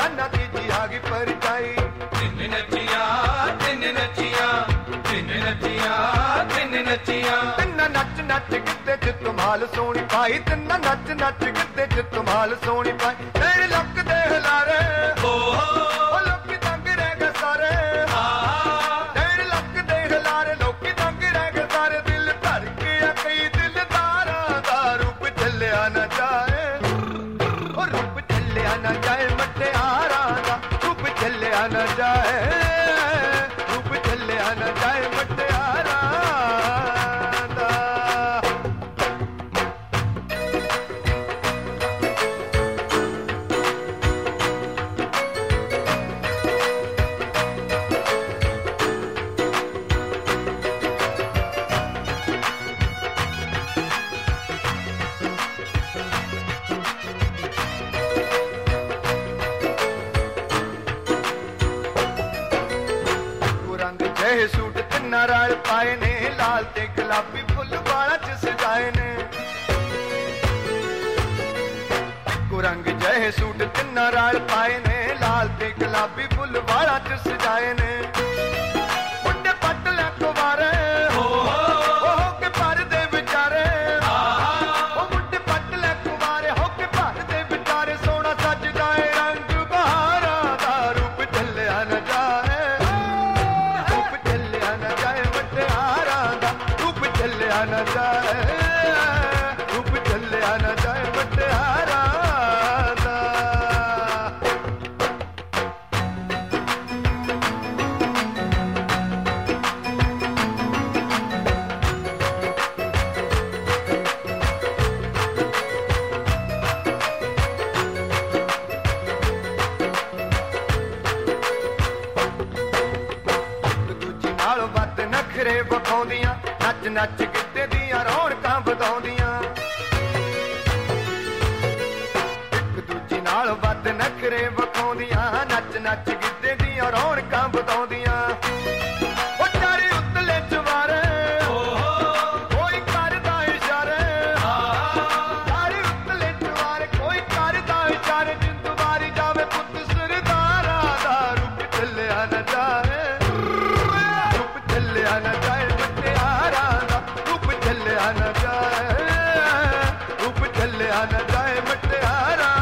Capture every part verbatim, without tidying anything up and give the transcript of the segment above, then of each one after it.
ਨਨਾਨਾ ਤੀਜੀ ਆ ਗਈ ਪਰਜਾਈ। ਤਿੰਨ ਨੱਚੀਆਂ ਤਿੰਨ ਨੱਚੀਆਂ ਤਿੰਨ ਨੱਚੀਆਂ ਤਿੰਨ ਨੱਚੀਆਂ। ਤਿੰਨਾਂ ਨੱਚ ਨੱਚ ਗਿੱਧੇ ਚ ਧਮਾਲ ਸੋਹਣੀ ਪਾਈ। ਤਿੰਨਾਂ ਨੱਚ ਨੱਚ ਗਿੱਧੇ ਚ ਧਮਾਲ ਸੋਹਣੀ ਪਾਈ। ਤੇਰੇ ਲੱਕ ਦੇ ਹਲਾਰੇ ਓ ਉਹ ਲੋਕੀ ਦੰਗ ਰਹਿ ਗਏ ਸਾਰੇ। ਤੇਰੇ ਲੱਕ ਦੇ ਹਲਾਰੇ ਲੋਕੀ ਦੰਗ ਰਹਿ ਗਏ ਸਾਰੇ। ਦਿਲ ਧੜ ਕੇ ਆ ਕਈ ਦਿਲਦਾਰਾਂ ਦਾ ਰੂਪ ਚੱਲਿਆ ਨਾ ਜਾਏ। ਉਹ ਰੂਪ ਚੱਲਿਆ ਨਾ ਜਾਏ ਮਟਿਆਰਾਂ ਦਾ ਰੂਪ ਚੱਲਿਆ ਨਾ ਜਾਏ। ਰੂਪ ਚੱਲਿਆ ਨਾ ਜਾਏ ਮਟਿਆਰਾਂ ਦਾ। ਰੰਗ ਜਿਹੇ ਸੂਟ ਤਿੰਨਾਂ ਰਲ ਪਾਏ ਨੇ। ਲਾਲ ਤੇ ਗੁਲਾਬੀ ਫੁੱਲ ਵਾਲਾਂ ਚ ਸਜਾਏ ਨੇ। ਇੱਕੋ ਰੰਗ ਜਿਹੇ ਸੂਟ ਤਿੰਨਾਂ ਰਲ ਪਾਏ ਨੇ। ਲਾਲ ਤੇ ਗੁਲਾਬੀ ਫੁੱਲ ਵਾਲਾਂ ਚ ਸਜਾਏ ਨੇ। ਮੁੰਡੇ ਪੱਟ ਲੈ ਕੁਵਾਰੇ ਉਹ ਹੋ ਕੇ ਭਰਦੇ ਵਿਚਾਰੇ। ਉਹ ਮੁੰਡੇ ਪੱਟ ਲੈ ਕੁਵਾਰੇ ਹੋ ਕੇ ਭਰਦੇ ਵਿਚਾਰੇ। ਸੋਹਣਾ ਸੱਜਦਾ ਏ ਰੰਗ ਬਹਾਰਾਂ ਦਾ ਰੂਪ ਚੱਲਿਆ ਨਾ ਜਾਏ। ਰੂਪ ਚੱਲਿਆ ਨਾ ਜਾਏ ਮਟਿਆਰਾਂ ਦਾ ਰੂਪ ਚੱਲਿਆ ਨਾ ਜਾਏ। ਰੂਪ ਚੱਲਿਆ ਨਾ ਜਾਏ ਮਟਿਆਰਾਂ ਦਾ। ਦੂਜੀ ਨਾਲੋਂ ਵੱਧ ਨਖਰੇ ਵਿਖਾਉਂਦੀਆਂ। ਨੱਚ ਨੱਚ ਗਿੱਧੇ ਦੀਆਂ ਰੌਣਕਾਂ ਵਧਾਉਂਦੀਆਂ। ਇੱਕ ਦੂਜੀ ਨਾਲੋਂ ਵੱਧ ਨਖਰੇ ਵਿਖਾਉਂਦੀਆਂ। ਨੱਚ ਨੱਚ ਗਿੱਧੇ ਦੀਆਂ ਰੌਣਕਾਂ ਵਧਾਉਂਦੀਆਂ। ਉਹ ਚਾਰੇ ਉਤਲੇ ਚਵਾਰੇ ਕੋਈ ਕਰਦਾ ਇਸ਼ਾਰੇ। ਚਾਰੇ ਉਤਲੇ ਚਵਾਰੇ ਕੋਈ ਕਰਦਾ ਇਸ਼ਾਰੇ। ਜਿੰਦ ਵਾਰੀ ਜਾਵੇ ਪੁੱਤ ਸਰਦਾਰਾਂ ਦਾ ਰੂਪ ਚੱਲਿਆ ਨਾ ਜਾਏ। ਰੂਪ ਚੱਲਿਆ ਨਾ ਜਾਏ ਮਟਿਆਰਾਂ ਦਾ ਰੂਪ ਚੱਲਿਆ ਨਾ ਜਾਏ। ਰੂਪ ਚੱਲਿਆ ਨਾ ਜਾਏ ਮਟਿਆਰਾਂ ਦਾ।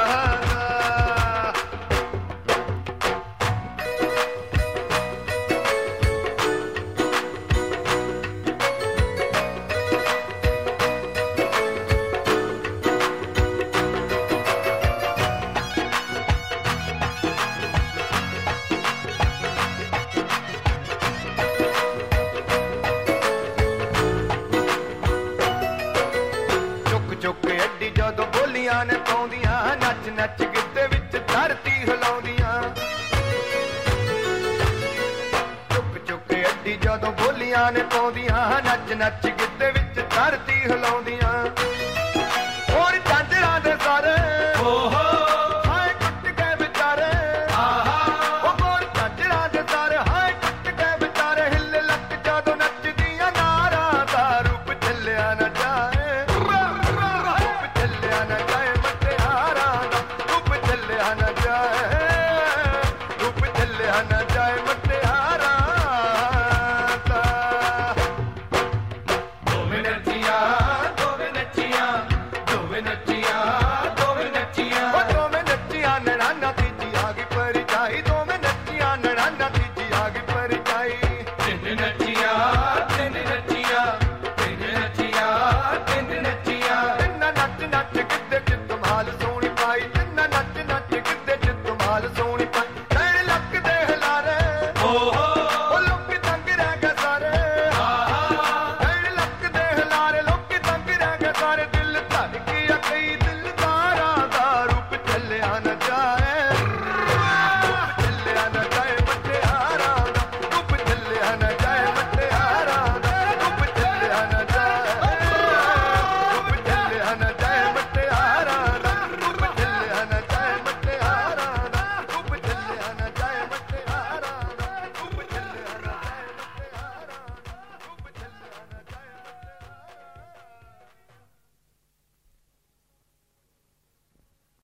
ਚੁੱਕ ਚੁੱਕ ਅੱਡੀ ਜਦੋਂ ਬੋਲੀਆਂ ਨੇ ਪਾਉਂਦੀਆਂ। ਨੱਚ ਨੱਚ ਗਿੱਧੇ ਵਿੱਚ ਧਰਤੀ ਹਿਲਾਉਂਦੀਆਂ। ਚੁੱਕ ਚੁੱਕ ਅੱਡੀ ਜਦੋਂ ਬੋਲੀਆਂ ਨੇ ਪਾਉਂਦੀਆਂ। ਨੱਚ ਨੱਚ ਗਿੱਧੇ ਵਿੱਚ ਧਰਤੀ ਹਿਲਾਉਂਦੀਆਂ। ਹੋਰ ਝਾਂਜਰਾਂ ਦੇ ਸਾਰੇ ਹਾਏ ਟੁੱਟ ਗਏ ਵਿਚਾਰੇ। ਉਹ ਹੋਰ ਝਾਂਜਰਾਂ ਦੇ ਸਾਰੇ ਹਾਏ ਟੁੱਟ ਗਏ ਵਿਚਾਰੇ। ਹਿੱਲੇ ਲੱਕ ਜਦੋਂ ਨੱਚਦੀਆਂ ਨਾਰਾਂ ਦਾ ਰੂਪ ਚੱਲਿਆ ਨਾ ਜਾਏ। ਰੂਪ ਚੱਲਿਆ ਨਾ ਜਾਏ ਮਟਿਆਰਾਂ ਦਾ ਰੂਪ ਚੱਲਿਆ ਨਾ ਜਾਏ। ਰੂਪ ਚੱਲਿਆ ਨਾ ਜਾਏ ਮਟਿਆਰਾਂ ਦਾ। ਦੋਵੇਂ ਨੱਚੀਆਂ ਦੋਵੇਂ ਨੱਚੀਆਂ ਦੋਵੇਂ ਨੱਚੀਆਂ ਦੋਵੇਂ ਨੱਚੀਆਂ। ਉਹ ਦੋਵੇਂ ਨੱਚੀਆਂ ਨਨਾਨਾ ਤੀਜੀ ਆ ਗਈ ਪਰਜਾਈ। ਦੋਵੇਂ ਨੱਚੀਆਂ ਨਨਾਨਾ ਤੀਜੀ ਆ ਗਈ ਪਰਜਾਈ। ਤਿੰਨ ਨੱਚੀਆਂ